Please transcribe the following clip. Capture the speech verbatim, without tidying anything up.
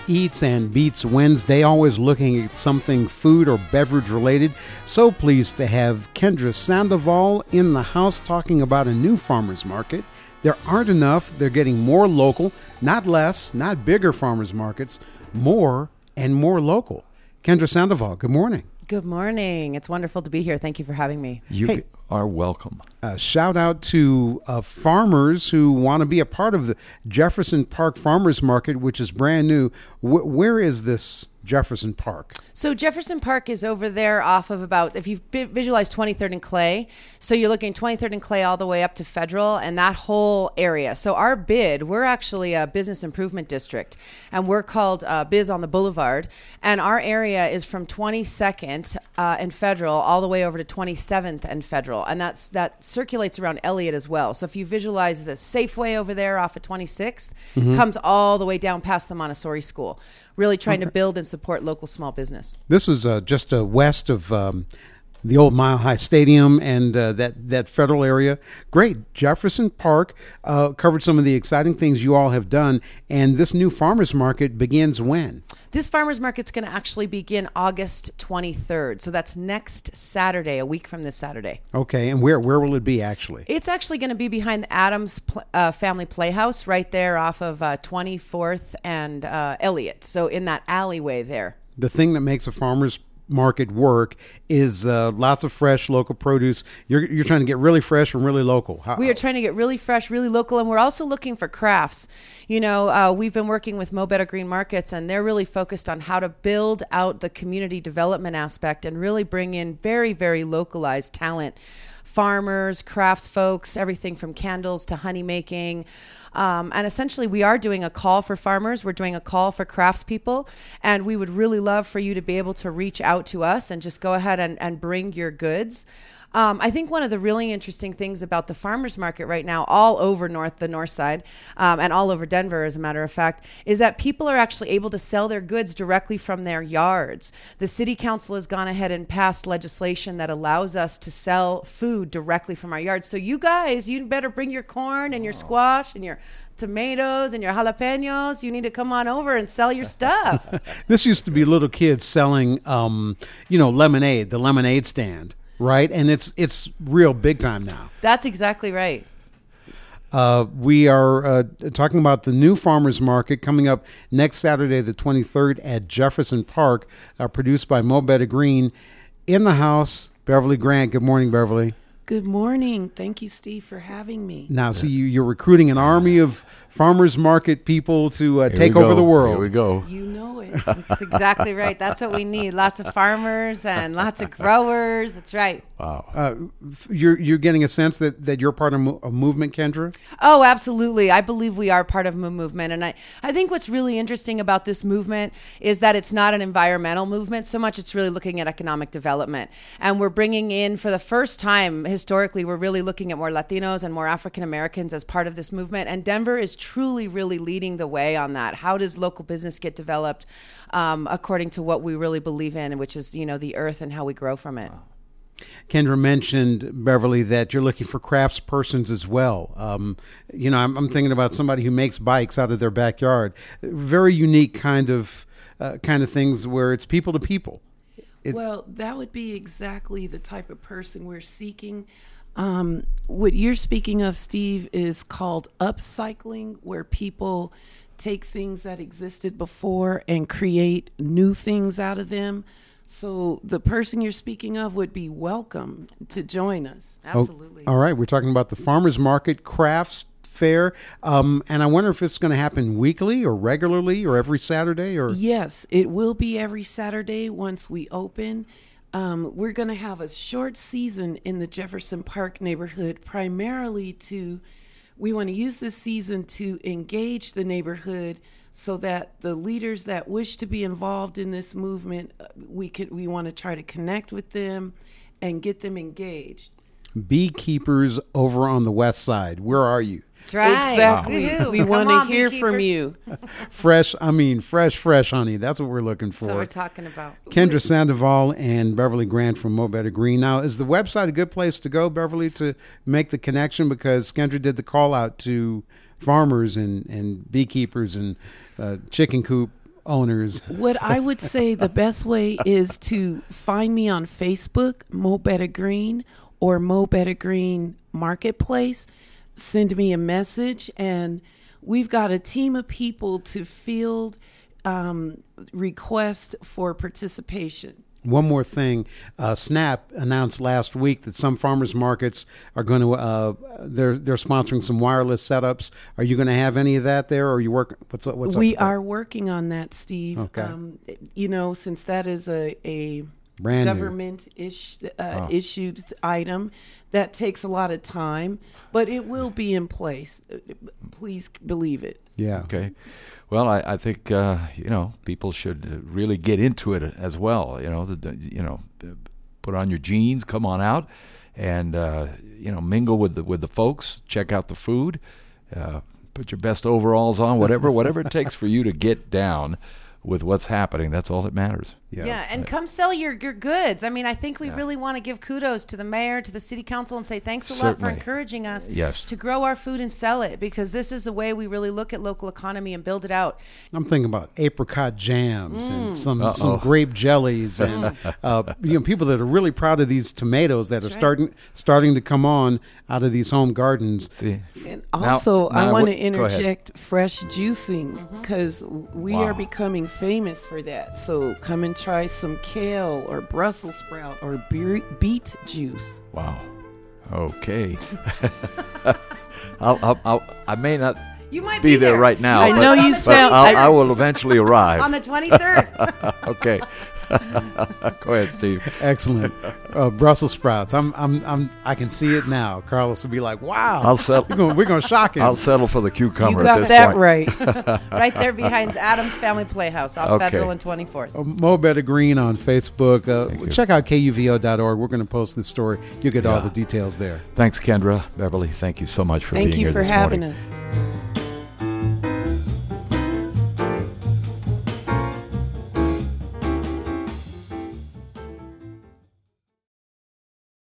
Eats and Beats Wednesday, always looking at something food or beverage related. So pleased to have Kendra Sandoval in the house talking about a new farmers market. There aren't enough. They're getting more local, not less, not bigger farmers markets, more and more local. Kendra Sandoval, good morning. Good morning. It's wonderful to be here. Thank you for having me. You Hey. are welcome. Uh, shout out to uh, farmers who want to be a part of the Jefferson Park Farmers Market, which is brand new. Wh- where is this Jefferson Park? So Jefferson Park is over there off of about, if you visualize twenty-third and Clay, so you're looking twenty-third and Clay all the way up to Federal and that whole area. So our bid, we're actually a business improvement district, and we're called uh, Biz on the Boulevard, and our area is from twenty-second uh, and Federal all the way over to twenty-seventh and Federal, and that's that circulates around Elliott as well. So if you visualize the Safeway over there off of twenty-sixth, mm-hmm. comes all the way down past the Montessori School, really trying okay. to build and support local small business. This was uh, just uh, west of um, the old Mile High Stadium and uh, that, that Federal area. Great. Jefferson Park uh, covered some of the exciting things you all have done. And this new farmers market begins when? This farmers market's going to actually begin August twenty-third. So that's next Saturday, a week from this Saturday. Okay. And where, where will it be actually? It's actually going to be behind the Adams uh, Family Playhouse right there off of uh, twenty-fourth and uh, Elliott. So in that alleyway there. The thing that makes a farmer's market work is uh, lots of fresh local produce. You're you're trying to get really fresh and really local. How, we are trying to get really fresh, really local, and we're also looking for crafts. You know, uh, we've been working with Mo Better Green Markets, and they're really focused on how to build out the community development aspect and really bring in very, very localized talent. Farmers, crafts folks, everything from candles to honey making. Um, and essentially, we are doing a call for farmers. We're doing a call for craftspeople. And we would really love for you to be able to reach out to us and just go ahead and, and bring your goods. Um, I think one of the really interesting things about the farmers market right now, all over north, the north side, um, and all over Denver, as a matter of fact, is that people are actually able to sell their goods directly from their yards. The city council has gone ahead and passed legislation that allows us to sell food directly from our yards. So you guys, you better bring your corn and your squash and your tomatoes and your jalapenos. You need to come on over and sell your stuff. This used to be little kids selling, um, you know, lemonade, the lemonade stand. Right, and it's it's real big time now. That's exactly right. Uh, we are uh, talking about the new farmers market coming up next Saturday, the twenty-third, at Jefferson Park, uh, produced by Mo Better Green. In the house, Beverly Grant. Good morning, Beverly. Good morning. Thank you, Steve, for having me. Now, so you, you're recruiting an army of farmers market people to uh, take over the world. Here we go. You know it. That's exactly right. That's what we need. Lots of farmers and lots of growers. That's right. Wow. Uh, you're you're getting a sense that, that you're part of mo- a movement, Kendra? Oh, absolutely. I believe we are part of a movement. And I, I think what's really interesting about this movement is that it's not an environmental movement so much. It's really looking at economic development. And we're bringing in, for the first time historically, we're really looking at more Latinos and more African Americans as part of this movement. And Denver is truly, really leading the way on that. How does local business get developed um, according to what we really believe in, which is, you know, the earth and how we grow from it. Wow. Kendra mentioned, Beverly, that you're looking for crafts persons as well. Um, you know, I'm, I'm thinking about somebody who makes bikes out of their backyard. Very unique kind of uh, kind of things where it's people to people. It's, well, that would be exactly the type of person we're seeking. Um, what you're speaking of, Steve, is called upcycling, where people take things that existed before and create new things out of them. So the person you're speaking of would be welcome to join us. Absolutely. Oh, all right. We're talking about the farmers market crafts fair. Um, and I wonder if it's going to happen weekly or regularly or every Saturday or. Yes, it will be every Saturday once we open. Um, we're going to have a short season in the Jefferson Park neighborhood, primarily to, we want to use this season to engage the neighborhood so that the leaders that wish to be involved in this movement, we could we want to try to connect with them and get them engaged. Beekeepers over on the west side, where are you? That's right. Exactly. Wow. We want to on, hear beekeepers. from you. Fresh, I mean, fresh, fresh honey. That's what we're looking for. That's what we're talking about. Kendra Sandoval and Beverly Grant from Mo Better Green. Now, is the website a good place to go, Beverly, to make the connection? Because Kendra did the call out to farmers and, and beekeepers and uh, chicken coop owners. What I would say the best way is to find me on Facebook, Mo Better Green, or Mo Better Green Marketplace. Send me a message, and we've got a team of people to field um, requests for participation. One more thing, uh, SNAP announced last week that some farmers markets are going to uh, they're they're sponsoring some wireless setups. Are you going to have any of that there, or are you work? What's up? What's we up with are that? working on that, Steve. Okay. Um, you know, since that is a a Brand new. government ish, uh, Oh. issued item, that takes a lot of time, but it will be in place. Please believe it. Yeah. Okay. Well, I, I think uh, you know people should uh, really get into it as well. You know, the, the, you know, uh, put on your jeans, come on out, and uh, you know, mingle with the with the folks. Check out the food. Uh, put your best overalls on. Whatever whatever it takes for you to get down with what's happening. That's all that matters. Yeah. Yeah, and come sell your, your goods. I mean, I think we Yeah. really want to give kudos to the mayor, to the city council, and say thanks a lot for Certainly. encouraging us Yes. to grow our food and sell it, because this is a way we really look at local economy and build it out. I'm thinking about apricot jams and some Uh-oh. some grape jellies and uh, you know people that are really proud of these tomatoes that are right. starting starting to come on out of these home gardens. See, And Now- also, now I want to what- go ahead. interject fresh juicing, because we Wow. are becoming famous for that. So come and try some kale or Brussels sprout or be- beet juice. Wow. Okay. I'll, I'll, I'll, I may not You might be be there there. right now. I but, know you but sound- I'll, I- I will eventually arrive. On the twenty-third. Okay. Go ahead, Steve. Excellent. Uh, Brussels sprouts. I'm I'm I'm I can see it now. Carlos will be like, "Wow, I'll settle. we're gonna, we're gonna shock him." I'll settle for the cucumber. You at got this that point. right. Right there behind Adams Family Playhouse off Okay. Federal and twenty-fourth. Uh, Mo Better Green on Facebook. Uh, Thank you. check out K U V O dot org. We're going to post this story. You'll get all Yeah. the details there. Thanks, Kendra. Beverly, thank you so much for Thank being you here for this having morning. us.